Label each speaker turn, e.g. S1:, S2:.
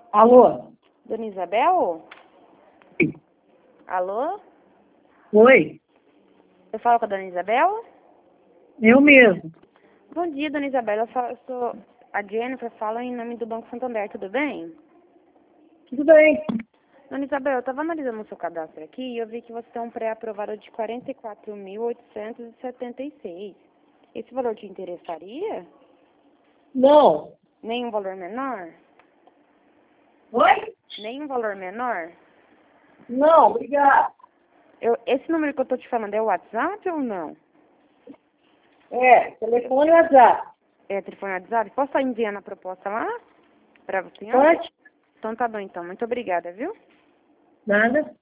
S1: Alô?
S2: Dona Isabel? Alô?
S1: Oi,
S2: Eu falo com a Dona Isabel?
S1: eu mesmo.
S2: Bom dia, Dona Isabel. Eu sou a Jennifer, falo em nome do Banco Santander, tudo bem?
S1: Tudo bem?
S2: Dona Isabel, eu estava analisando o seu cadastro aqui e eu vi que você tem um pré-aprovado de 44.876. Esse valor te interessaria?
S1: Não.
S2: Nenhum valor menor?
S1: Oi?
S2: Nenhum valor menor?
S1: Não, obrigado.
S2: Esse número que eu tô te falando é o WhatsApp ou não?
S1: Telefone e WhatsApp.
S2: É telefone WhatsApp? Posso estar enviando a proposta lá para você?
S1: Pode?
S2: Então tá bom, então. Muito obrigada, viu?
S1: Nada.